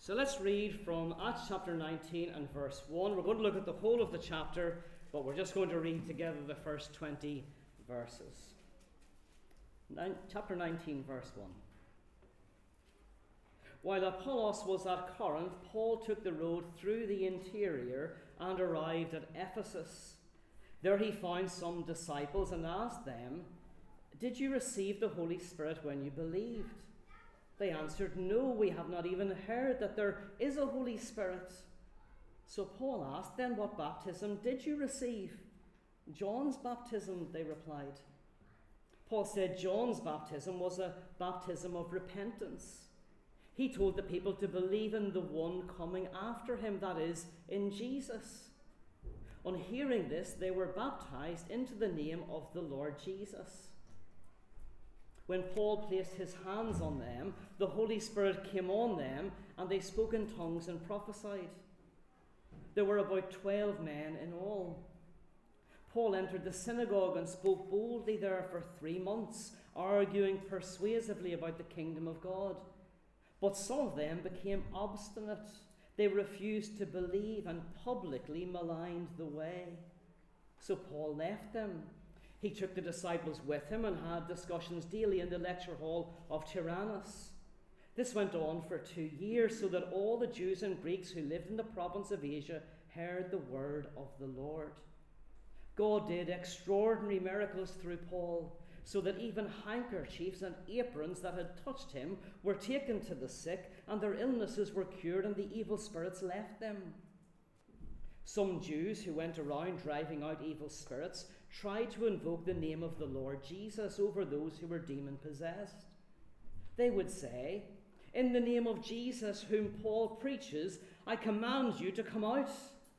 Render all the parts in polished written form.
So let's read from Acts chapter 19 and verse 1. We're going to look at the whole of the chapter, but we're just going to read together the first 20 verses. Chapter 19, verse 1. While Apollos was at Corinth, Paul took the road through the interior and arrived at Ephesus. There he found some disciples and asked them, "Did you receive the Holy Spirit when you believed?" They answered, "No, we have not even heard that there is a Holy Spirit." So Paul asked, "Then what baptism did you receive?" "John's baptism," they replied. Paul said John's baptism was a baptism of repentance. He told the people to believe in the one coming after him, that is, in Jesus. On hearing this, they were baptized into the name of the Lord Jesus. When Paul placed his hands on them, the Holy Spirit came on them, and they spoke in tongues and prophesied. There were about 12 men in all. Paul entered the synagogue and spoke boldly there for 3 months, arguing persuasively about the kingdom of God. But some of them became obstinate. They refused to believe and publicly maligned the way. So Paul left them. He took the disciples with him and had discussions daily in the lecture hall of Tyrannus. This went on for 2 years, so that all the Jews and Greeks who lived in the province of Asia heard the word of the Lord. God did extraordinary miracles through Paul, so that even handkerchiefs and aprons that had touched him were taken to the sick, and their illnesses were cured, and the evil spirits left them. Some Jews who went around driving out evil spirits tried to invoke the name of the Lord Jesus over those who were demon-possessed. They would say, "In the name of Jesus, whom Paul preaches, I command you to come out."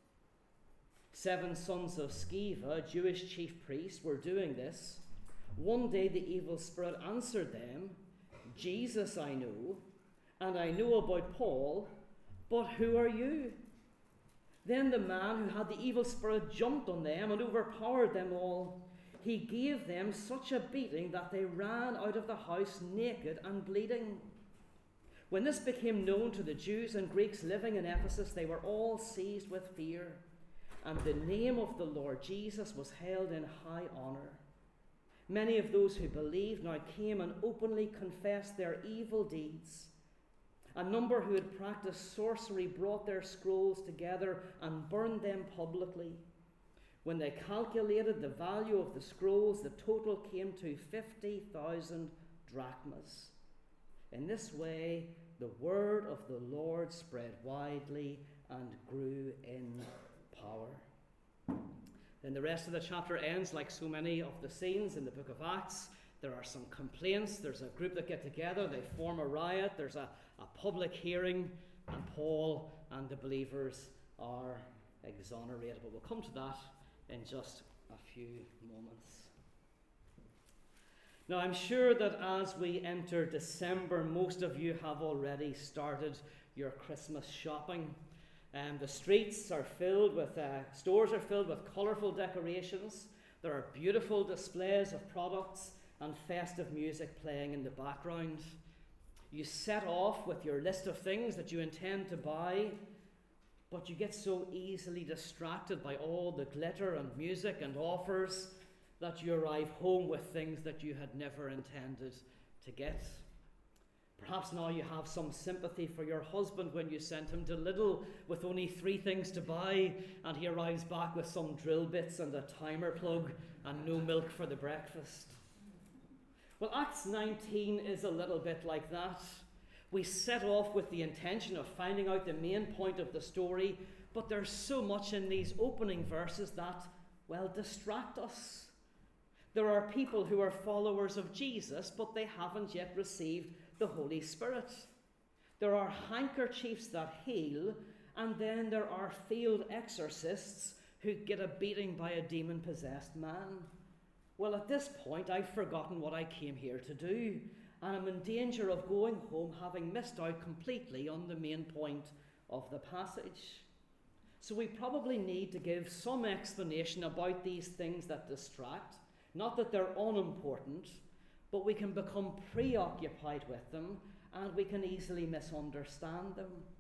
7 sons of Sceva, Jewish chief priests, were doing this. One day the evil spirit answered them, "Jesus I know, and I know about Paul, but who are you?" Then the man who had the evil spirit jumped on them and overpowered them all. He gave them such a beating that they ran out of the house naked and bleeding. When this became known to the Jews and Greeks living in Ephesus, they were all seized with fear, and the name of the Lord Jesus was held in high honor. Many of those who believed now came and openly confessed their evil deeds. A number who had practiced sorcery brought their scrolls together and burned them publicly. When they calculated the value of the scrolls, the total came to 50,000 drachmas. In this way, the word of the Lord spread widely and grew in power. Then the rest of the chapter ends like so many of the scenes in the book of Acts. There are some complaints. There's a group that get together. They form a riot. There's a public hearing. And Paul and the believers are exonerated. But we'll come to that in just a few moments. Now, I'm sure that as we enter December, most of you have already started your Christmas shopping. The streets are filled with, stores are filled with colourful decorations. There are beautiful displays of products and festive music playing in the background. You set off with your list of things that you intend to buy, but you get so easily distracted by all the glitter and music and offers that you arrive home with things that you had never intended to get. Perhaps now you have some sympathy for your husband when you sent him to Lidl with only 3 things to buy, and he arrives back with some drill bits and a timer plug and no milk for the breakfast. Well, Acts 19 is a little bit like that. We set off with the intention of finding out the main point of the story, but there's so much in these opening verses that, well, distract us. There are people who are followers of Jesus, but they haven't yet received the Holy Spirit. There are handkerchiefs that heal, and then there are failed exorcists who get a beating by a demon-possessed man. Well, at this point, I've forgotten what I came here to do, and I'm in danger of going home having missed out completely on the main point of the passage. So we probably need to give some explanation about these things that distract. Not that they're unimportant, but we can become preoccupied with them, and we can easily misunderstand them.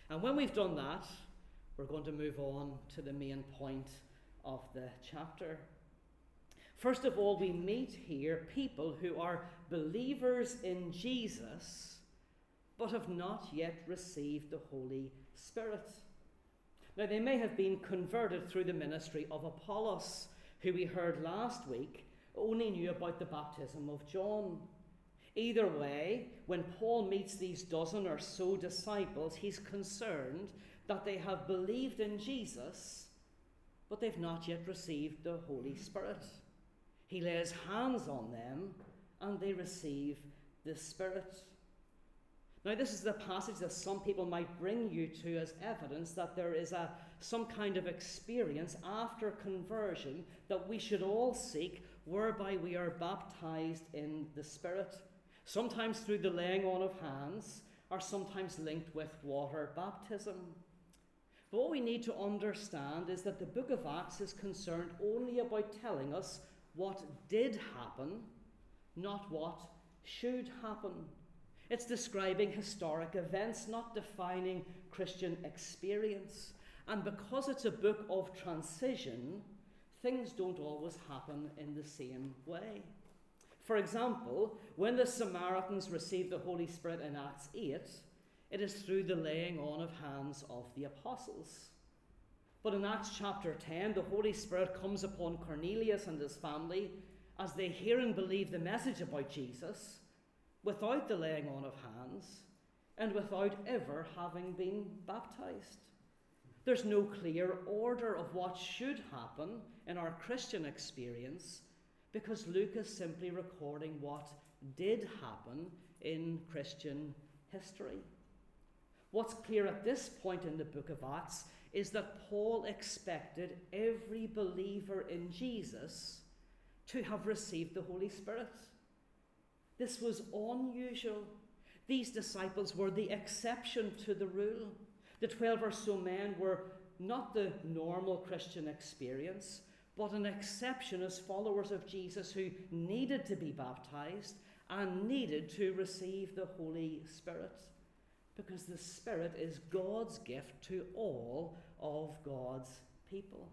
And when we've done that, we're going to move on to the main point of the chapter. First of all, we meet here people who are believers in Jesus, but have not yet received the Holy Spirit. Now, they may have been converted through the ministry of Apollos, who we heard last week only knew about the baptism of John. Either way, when Paul meets these dozen or so disciples, he's concerned that they have believed in Jesus, but they've not yet received the Holy Spirit. He lays hands on them and they receive the Spirit. Now, this is the passage that some people might bring you to as evidence that there is some kind of experience after conversion that we should all seek, whereby we are baptized in the Spirit, sometimes through the laying on of hands, or sometimes linked with water baptism. But what we need to understand is that the book of Acts is concerned only about telling us what did happen, not what should happen. It's describing historic events, not defining Christian experience. And because it's a book of transition, things don't always happen in the same way. For example, when the Samaritans received the Holy Spirit in Acts 8, it is through the laying on of hands of the apostles. But in Acts chapter 10, the Holy Spirit comes upon Cornelius and his family as they hear and believe the message about Jesus without the laying on of hands and without ever having been baptized. There's no clear order of what should happen in our Christian experience because Luke is simply recording what did happen in Christian history. What's clear at this point in the book of Acts is that Paul expected every believer in Jesus to have received the Holy Spirit. This was unusual. These disciples were the exception to the rule. The 12 or so men were not the normal Christian experience, but an exception as followers of Jesus who needed to be baptized and needed to receive the Holy Spirit, because the Spirit is God's gift to all of God's people.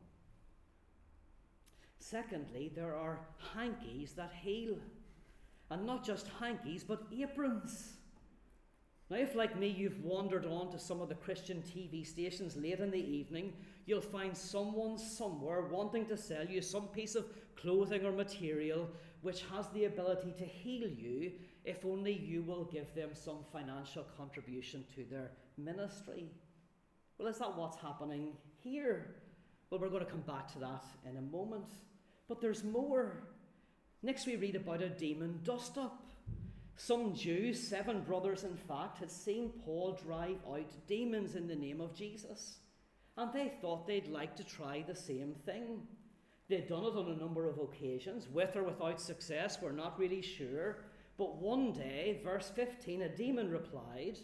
Secondly, there are hankies that heal. And not just hankies, but aprons. Now, if like me you've wandered on to some of the Christian TV stations late in the evening, you'll find someone somewhere wanting to sell you some piece of clothing or material which has the ability to heal you if only you will give them some financial contribution to their ministry. Well, is that what's happening here? Well, we're going to come back to that in a moment. But there's more. Next we read about a demon dust-up. Some Jews, 7 brothers in fact, had seen Paul drive out demons in the name of Jesus. And they thought they'd like to try the same thing. They'd done it on a number of occasions, with or without success, we're not really sure. But one day, verse 15, a demon replied,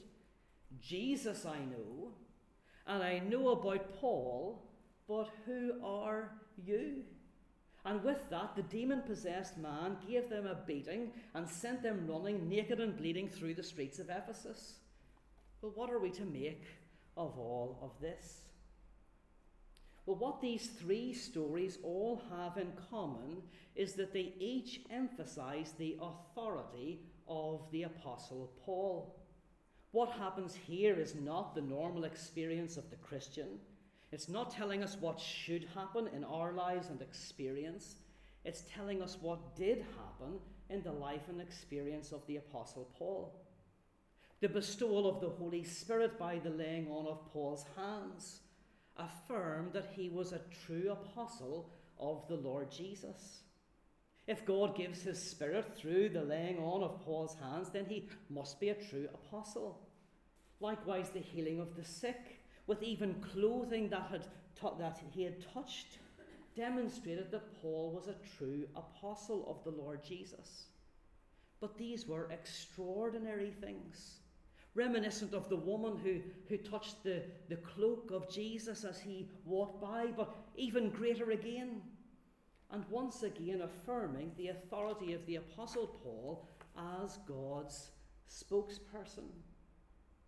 "Jesus I know, and I know about Paul, but who are you?" And with that, the demon-possessed man gave them a beating and sent them running naked and bleeding through the streets of Ephesus. Well, what are we to make of all of this? Well, what these 3 stories all have in common is that they each emphasize the authority of the Apostle Paul. What happens here is not the normal experience of the Christian. It's not telling us what should happen in our lives and experience. It's telling us what did happen in the life and experience of the Apostle Paul. The bestowal of the Holy Spirit by the laying on of Paul's hands affirmed that he was a true apostle of the Lord Jesus. If God gives his Spirit through the laying on of Paul's hands, then he must be a true apostle. Likewise, the healing of the sick, with even clothing that he had touched, demonstrated that Paul was a true apostle of the Lord Jesus. But these were extraordinary things, reminiscent of the woman who touched the cloak of Jesus as he walked by, but even greater again. And once again affirming the authority of the Apostle Paul as God's spokesperson.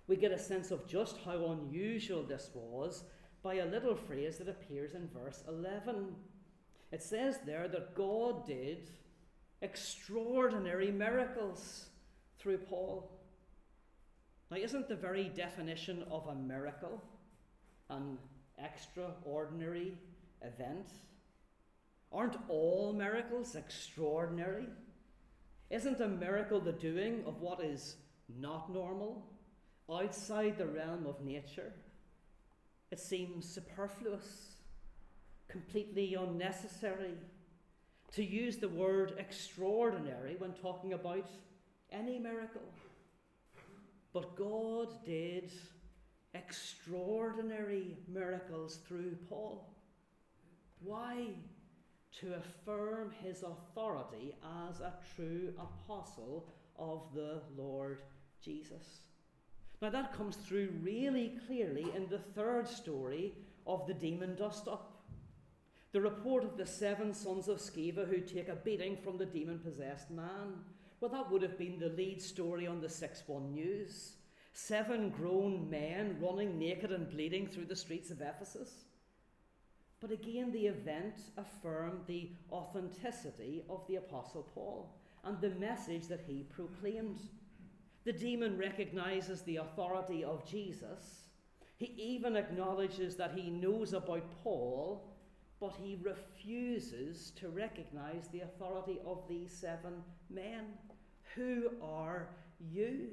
We get a sense of just how unusual this was by a little phrase that appears in verse 11. It says there that God did extraordinary miracles through Paul. Now, isn't the very definition of a miracle an extraordinary event? Aren't all miracles extraordinary? Isn't a miracle the doing of what is not normal, outside the realm of nature? It seems superfluous, completely unnecessary to use the word extraordinary when talking about any miracle. But God did extraordinary miracles through Paul. Why? To affirm his authority as a true apostle of the Lord Jesus. Now that comes through really clearly in the third story of the demon dust-up. The report of the 7 sons of Sceva who take a beating from the demon-possessed man. Well, that would have been the lead story on the 6-1 News. 7 grown men running naked and bleeding through the streets of Ephesus. But again, the event affirmed the authenticity of the Apostle Paul and the message that he proclaimed. The demon recognizes the authority of Jesus. He even acknowledges that he knows about Paul, but he refuses to recognize the authority of these 7 men. Who are you?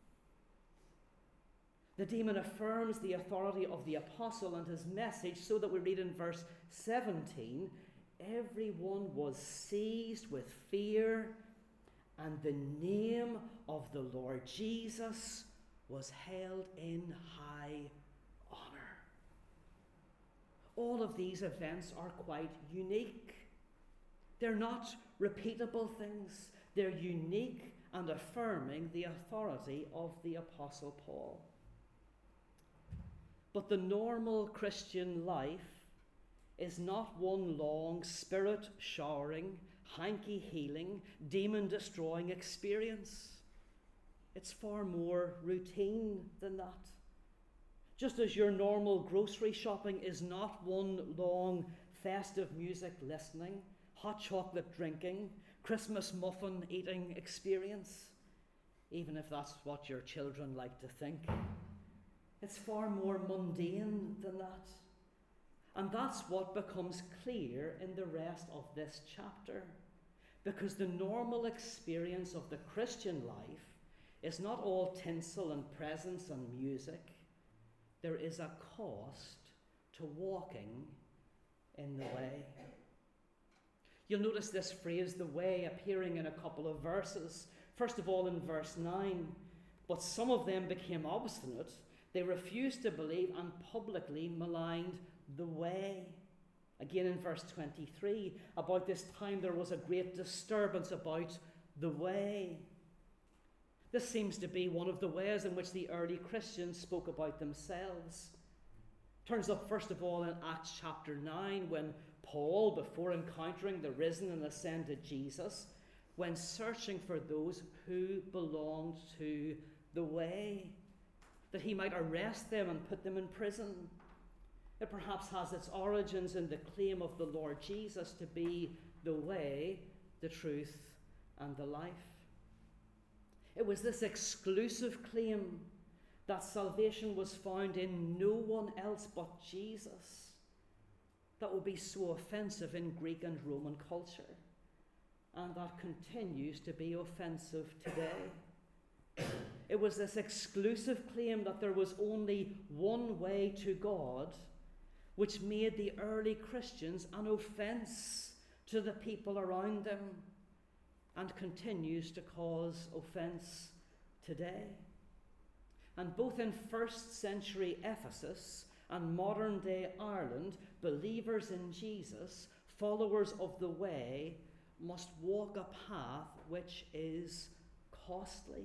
The demon affirms the authority of the apostle and his message, so that we read in verse 17, everyone was seized with fear, and the name of the Lord Jesus was held in high honor. All of these events are quite unique. They're not repeatable things. They're unique and affirming the authority of the Apostle Paul. But the normal Christian life is not one long spirit-showering, hanky-healing, demon-destroying experience. It's far more routine than that. Just as your normal grocery shopping is not one long festive music listening, hot chocolate drinking, Christmas muffin eating experience, even if that's what your children like to think. It's far more mundane than that. And that's what becomes clear in the rest of this chapter. Because the normal experience of the Christian life is not all tinsel and presents and music. There is a cost to walking in the way. You'll notice this phrase, the way, appearing in a couple of verses. First of all in verse 9, but some of them became obstinate. They refused to believe and publicly maligned the way. Again in verse 23, about this time there was a great disturbance about the way. This seems to be one of the ways in which the early Christians spoke about themselves. Turns up first of all in Acts chapter 9, when Paul, before encountering the risen and ascended Jesus, went searching for those who belonged to the way, that he might arrest them and put them in prison. It perhaps has its origins in the claim of the Lord Jesus to be the way, the truth, and the life. It was this exclusive claim that salvation was found in no one else but Jesus that would be so offensive in Greek and Roman culture, and that continues to be offensive today. It was this exclusive claim that there was only one way to God, which made the early Christians an offence to the people around them and continues to cause offence today. And both in first century Ephesus and modern day Ireland, believers in Jesus, followers of the way, must walk a path which is costly.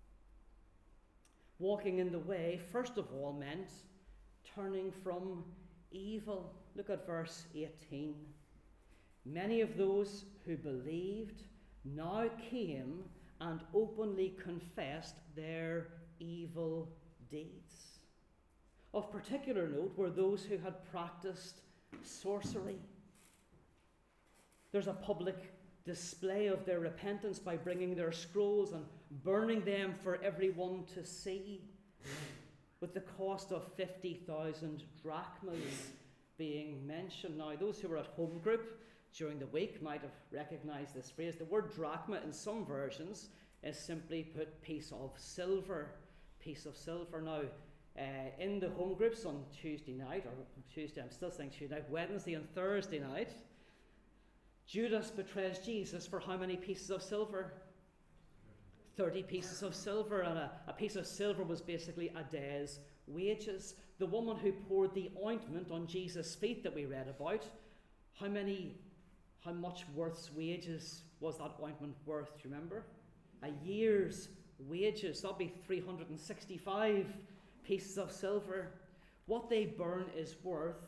Walking in the way, first of all, meant turning from evil. Look at verse 18. Many of those who believed now came and openly confessed their evil deeds. Of particular note were those who had practiced sorcery. There's a public display of their repentance by bringing their scrolls and burning them for everyone to see, with the cost of 50,000 drachmas being mentioned. Now, those who were at home group during the week might have recognized this phrase. The word drachma in some versions is simply put piece of silver. Piece of silver. Now, in the home groups on Tuesday night, or Tuesday, I'm still saying Tuesday night, Wednesday and Thursday night, Judas betrays Jesus for how many pieces of silver? 30 pieces of silver, and a piece of silver was basically a day's wages. The woman who poured the ointment on Jesus' feet that we read about, how much worth's wages was that ointment worth? Do you remember? A year's wages. That'll be 365 pieces of silver. What they burn is worth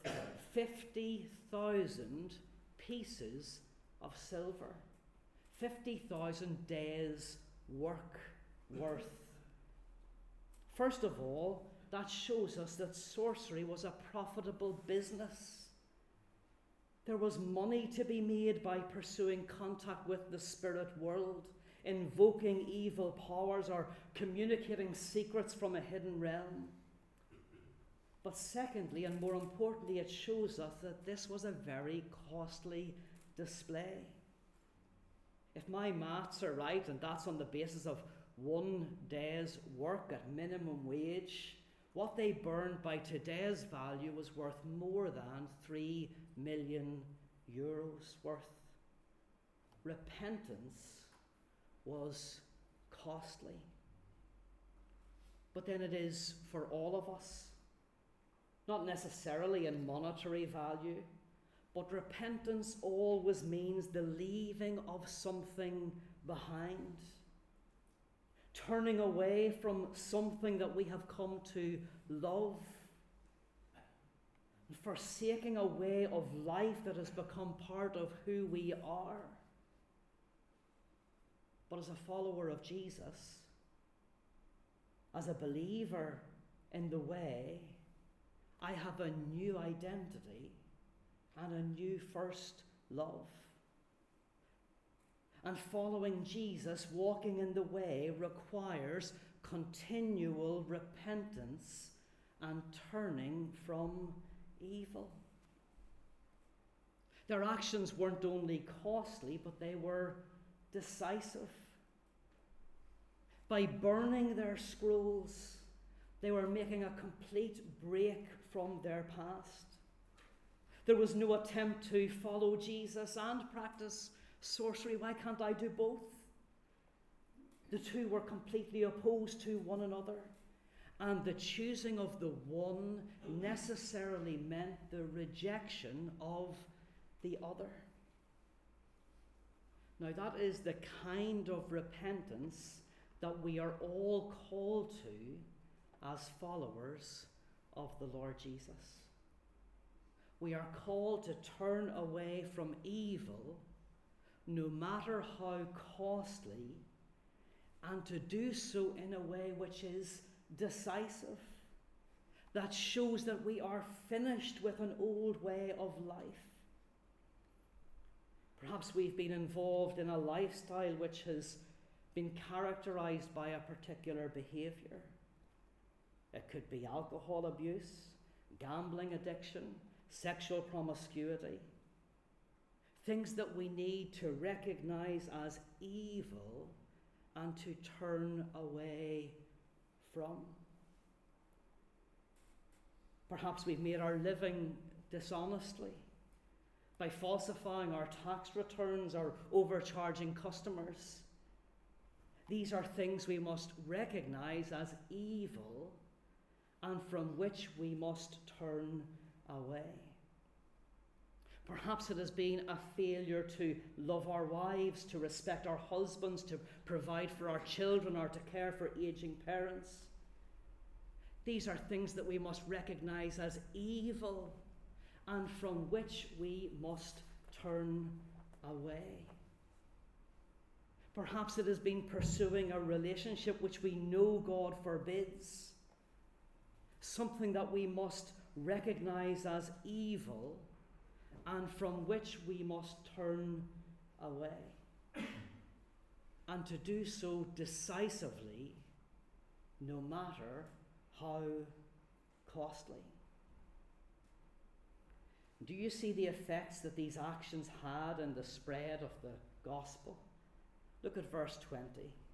50,000 pieces of silver. 50,000 days' work worth. First of all, that shows us that sorcery was a profitable business. There was money to be made by pursuing contact with the spirit world, invoking evil powers, or communicating secrets from a hidden realm. But secondly, and more importantly, it shows us that this was a very costly display. If my maths are right, and that's on the basis of 1 day's work at minimum wage, what they burned by today's value was worth more than 3 million euros worth. Repentance was costly. But then it is for all of us, not necessarily in monetary value, but repentance always means the leaving of something behind, turning away from something that we have come to love, and forsaking a way of life that has become part of who we are. But as a follower of Jesus, as a believer in the way, I have a new identity and a new first love. And following Jesus, walking in the way, requires continual repentance and turning from evil. Their actions weren't only costly, but they were decisive. By burning their scrolls, they were making a complete break from their past. There was no attempt to follow Jesus and practice sorcery. Why can't I do both? The two were completely opposed to one another, and the choosing of the one necessarily meant the rejection of the other. Now, that is the kind of repentance that we are all called to as followers of the Lord Jesus. We are called to turn away from evil, no matter how costly, and to do so in a way which is decisive, that shows that we are finished with an old way of life. Perhaps we've been involved in a lifestyle which has been characterized by a particular behavior. It could be alcohol abuse, gambling addiction, sexual promiscuity. Things that we need to recognize as evil and to turn away from. Perhaps we've made our living dishonestly by falsifying our tax returns or overcharging customers. These are things we must recognize as evil and from which we must turn away. Perhaps it has been a failure to love our wives, to respect our husbands, to provide for our children, or to care for aging parents. These are things that we must recognize as evil and from which we must turn away. Perhaps it has been pursuing a relationship which we know God forbids, something that we must recognize as evil and from which we must turn away, and to do so decisively, no matter how costly. Do you see the effects that these actions had in the spread of the gospel? Look at verse 20.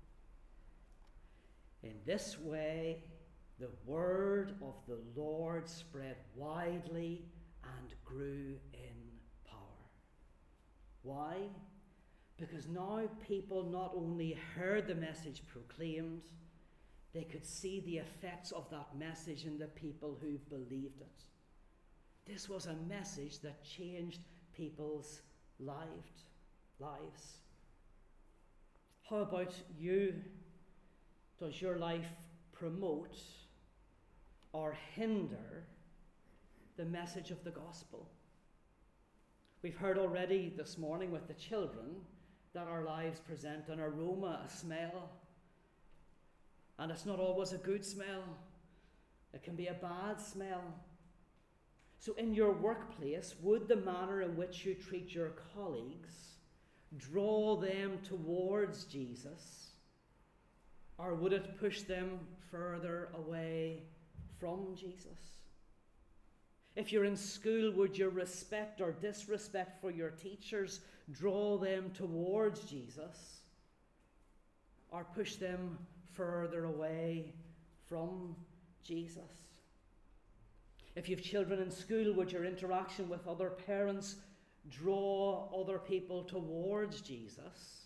In this way, the word of the Lord spread widely and grew in power. Why? Because now people not only heard the message proclaimed, they could see the effects of that message in the people who believed it. This was a message that changed people's lives. How about you? Does your life promote or hinder the message of the gospel? We've heard already this morning with the children that our lives present an aroma, a smell. And it's not always a good smell. It can be a bad smell. So in your workplace, would the manner in which you treat your colleagues draw them towards Jesus, or would it push them further away from Jesus? If you're in school, would your respect or disrespect for your teachers draw them towards Jesus, or push them further away from Jesus? If you have children in school, would your interaction with other parents draw other people towards Jesus,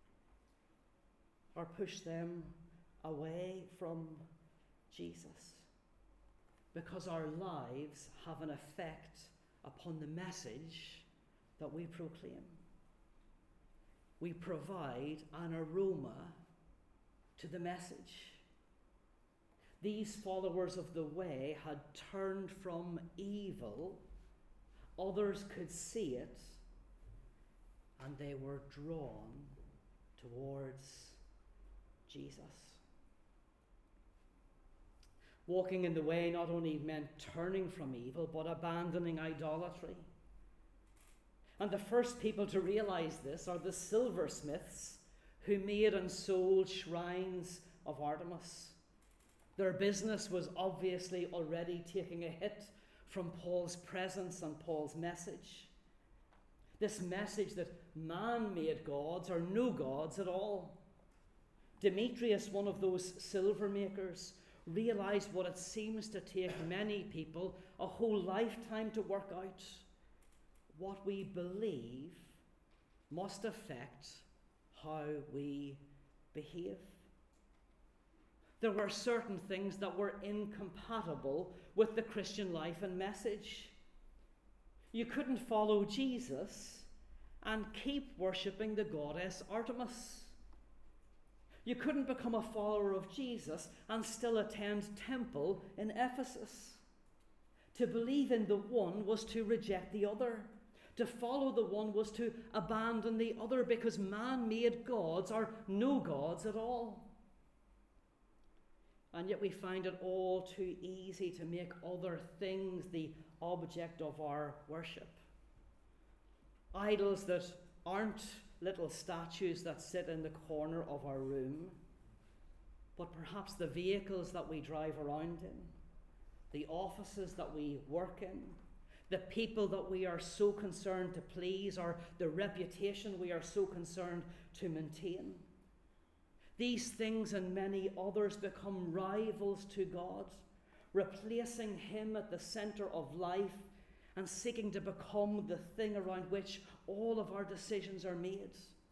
or push them away from Jesus? Because our lives have an effect upon the message that we proclaim. We provide an aroma to the message. These followers of the way had turned from evil. Others could see it, and they were drawn towards Jesus. Walking in the way not only meant turning from evil, but abandoning idolatry. And the first people to realize this are the silversmiths who made and sold shrines of Artemis. Their business was obviously already taking a hit from Paul's presence and Paul's message. This message that man-made gods are no gods at all. Demetrius, one of those silver makers, realized what it seems to take many people a whole lifetime to work out. What we believe must affect how we behave. There were certain things that were incompatible with the Christian life and message. You couldn't follow Jesus and keep worshipping the goddess Artemis. You couldn't become a follower of Jesus and still attend temple in Ephesus. To believe in the one was to reject the other. To follow the one was to abandon the other, because man-made gods are no gods at all. And yet we find it all too easy to make other things the object of our worship. Idols that aren't little statues that sit in the corner of our room, but perhaps the vehicles that we drive around in, the offices that we work in, the people that we are so concerned to please, or the reputation we are so concerned to maintain. These things and many others become rivals to God, replacing Him at the center of life and seeking to become the thing around which all of our decisions are made.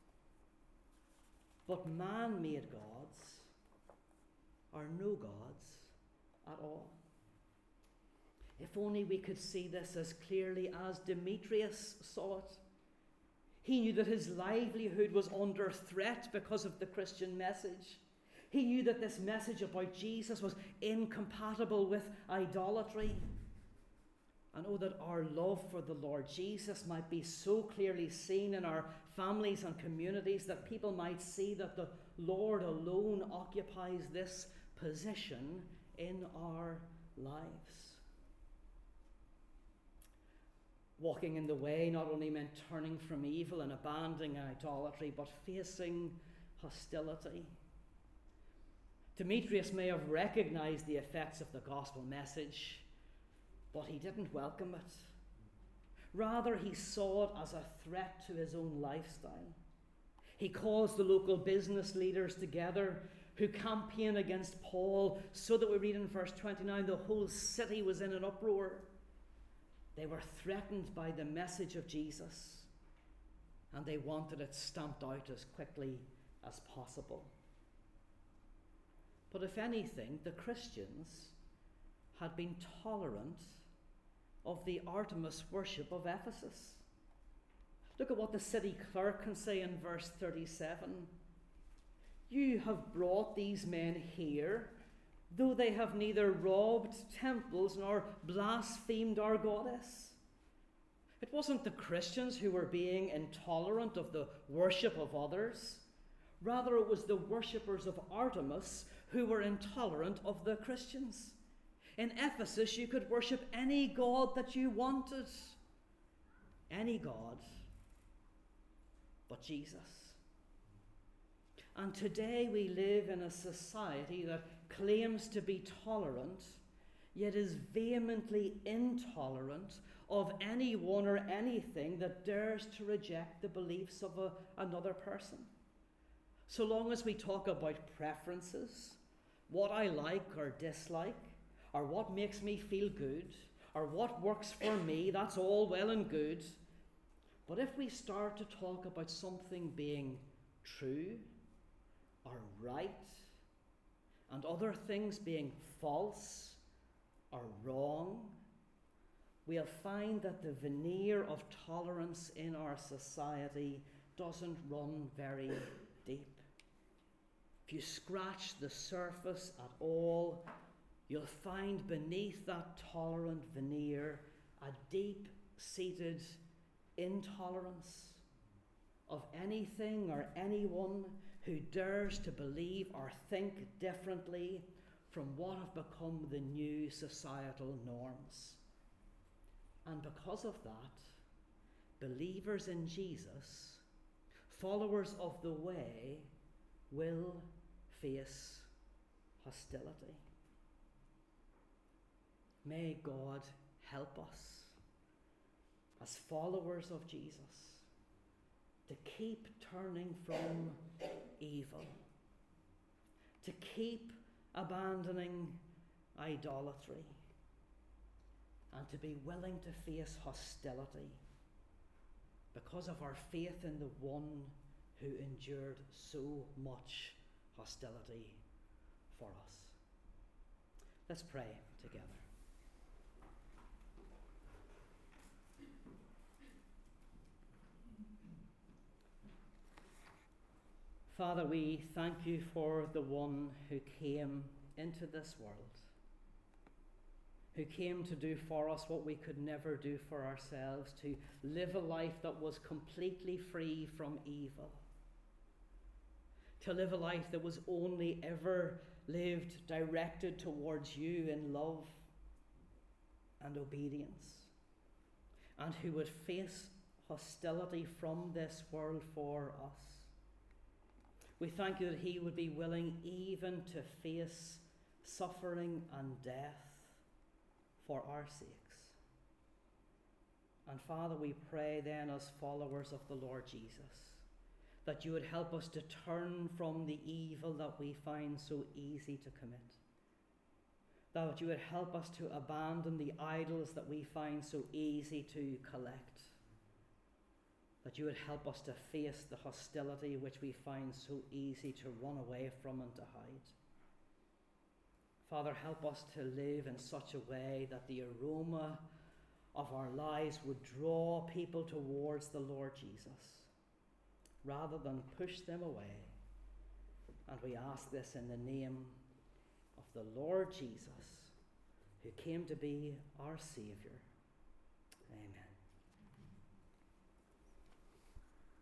But man-made gods are no gods at all. If only we could see this as clearly as Demetrius saw it. He knew that his livelihood was under threat because of the Christian message. He knew that this message about Jesus was incompatible with idolatry. And oh, that our love for the Lord Jesus might be so clearly seen in our families and communities, that people might see that the Lord alone occupies this position in our lives. Walking in the way not only meant turning from evil and abandoning idolatry, but facing hostility. Demetrius may have recognized the effects of the gospel message, but he didn't welcome it. Rather, he saw it as a threat to his own lifestyle. He calls the local business leaders together who campaigned against Paul, so that we read in verse 29, the whole city was in an uproar. They were threatened by the message of Jesus, and they wanted it stamped out as quickly as possible. But if anything, the Christians had been tolerant of the Artemis worship of Ephesus. Look at what the city clerk can say in verse 37. You have brought these men here, though they have neither robbed temples nor blasphemed our goddess. It wasn't the Christians who were being intolerant of the worship of others. Rather, it was the worshippers of Artemis who were intolerant of the Christians. In Ephesus, you could worship any god that you wanted. Any god but Jesus. And today we live in a society that claims to be tolerant, yet is vehemently intolerant of anyone or anything that dares to reject the beliefs of another person. So long as we talk about preferences, what I like or dislike, or what makes me feel good, or what works for me, that's all well and good. But if we start to talk about something being true or right, and other things being false or wrong, we'll find that the veneer of tolerance in our society doesn't run very deep. If you scratch the surface at all, you'll find beneath that tolerant veneer a deep-seated intolerance of anything or anyone who dares to believe or think differently from what have become the new societal norms. And because of that, believers in Jesus, followers of the way, will face hostility. May God help us as followers of Jesus to keep turning from evil, to keep abandoning idolatry, and to be willing to face hostility because of our faith in the one who endured so much hostility for us. Let's pray together. Father, we thank you for the one who came into this world, who came to do for us what we could never do for ourselves, to live a life that was completely free from evil, to live a life that was only ever lived directed towards you in love and obedience, and who would face hostility from this world for us. We thank you that he would be willing even to face suffering and death for our sakes. And Father, we pray then as followers of the Lord Jesus, that you would help us to turn from the evil that we find so easy to commit. That you would help us to abandon the idols that we find so easy to collect. That you would help us to face the hostility which we find so easy to run away from and to hide. Father, help us to live in such a way that the aroma of our lives would draw people towards the Lord Jesus, rather than push them away. And we ask this in the name of the Lord Jesus, who came to be our Saviour. Amen.